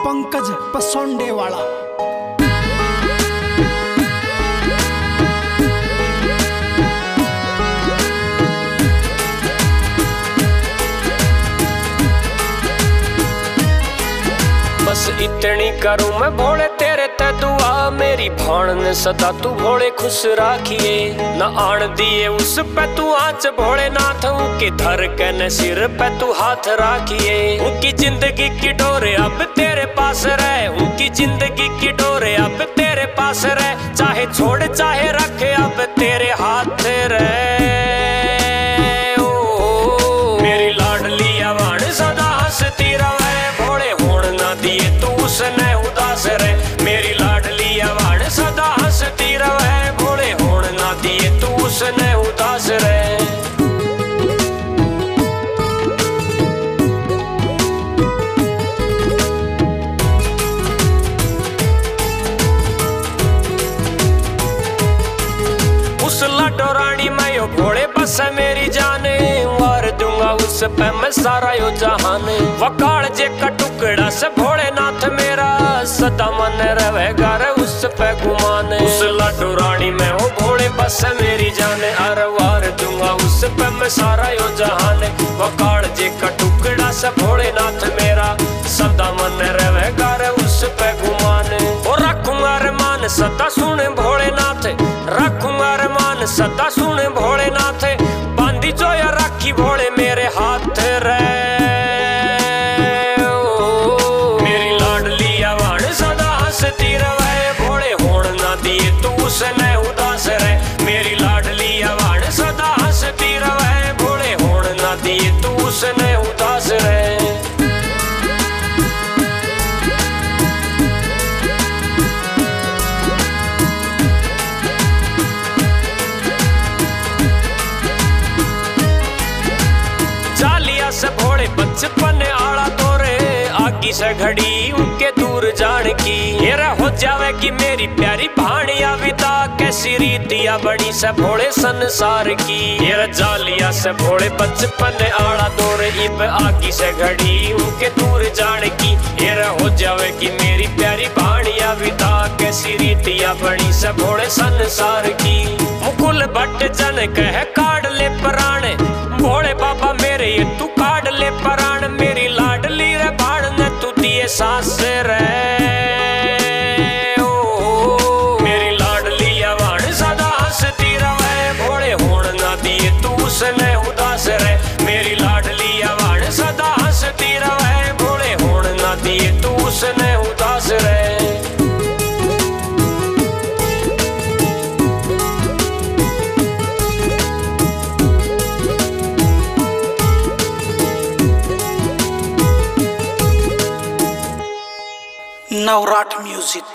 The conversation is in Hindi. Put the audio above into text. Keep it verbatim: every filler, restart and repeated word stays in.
पंकज पसोंडे वाला। बस इतनी करूं मैं भोले तेरे ते दुआ, मेरी भाण ने सदा तू भोले खुश राखिए। न आन दिए उस पे तू आंच भोलेनाथ, उनके धर के न सिर पे तू हाथ राखिए। उनकी जिंदगी की डोरे अब तेरे पास रहे, उनकी जिंदगी की डोरे अब तेरे पास रहे। चाहे छोड़ चाहे रखे अब तेरे हाथ रहे। मेरी लाडली आवाण सदा हंसती रहे, भोले होण ना दिए तू उसने उदास रहे। मेरी लाडली आवाण सदा हंसती रहे, भोले होण ना दिए तू उसने उदास रहे। उस लाडो रानी मैं यो भोले बस है मेरी जाने, वार दूंगा उस पे मैं सारा यो जहान। वकाल जे का टुकड़ा से भोलेनाथ मेरा, सदा मन रहेगा रे उस पे गुमान। उस लाडो रानी में वो भोले बस है मेरी जाने, अरे वार दूंगा उस पे मैं सारा यो जहान। वकाल जे का टुकड़ा से भोलेनाथ मेरा, सदा मन रहेगा रे उस पे गुमान। और रखूंगा रे मान सदा सुने भोलेनाथ, रखूंगा रे मान सदा सुने भोलेनाथ। बांधी जो या राखी भोले मेरे हाथ रे। मेरी लाडली आवाण सदा हंसती रहे, भोले होण ना दिए तू उसने उदास रहे। मेरी लाडली आवाण सदा हंसती रहे, भोले होण ना दिए तू उसने उदास रहे। से भोले बचपन आला तोरे, आगी से घड़ी उनके दूर जान की। ये हो जावे कि मेरी प्यारी भाणिया विदा, कैसी रीतिया बड़ी से भोले संसार की। ये जालिया से भोले बचपन आला तोरे, इब आगी से घड़ी उनके दूर जान की। ये हो जावे कि मेरी प्यारी भाणिया विदा, कैसी रीतिया बड़ी से भोले संसार की। मुकुल भट्ट जन कह काट ले प्राण, भोले बाबा मेरे ये तू काट ले प्राण। मेरी लाडली रे भाण ने तू दिए सांस रे। मेरी लाडली आवाण सदा हंसती रहे, भोले होण ना दिए तू उसने उदास रहे। मेरी लाडली आवाण सदा हंसती रहे, भोले होण ना दिए तू उसने उदास रहे। नवराट म्यूजिक।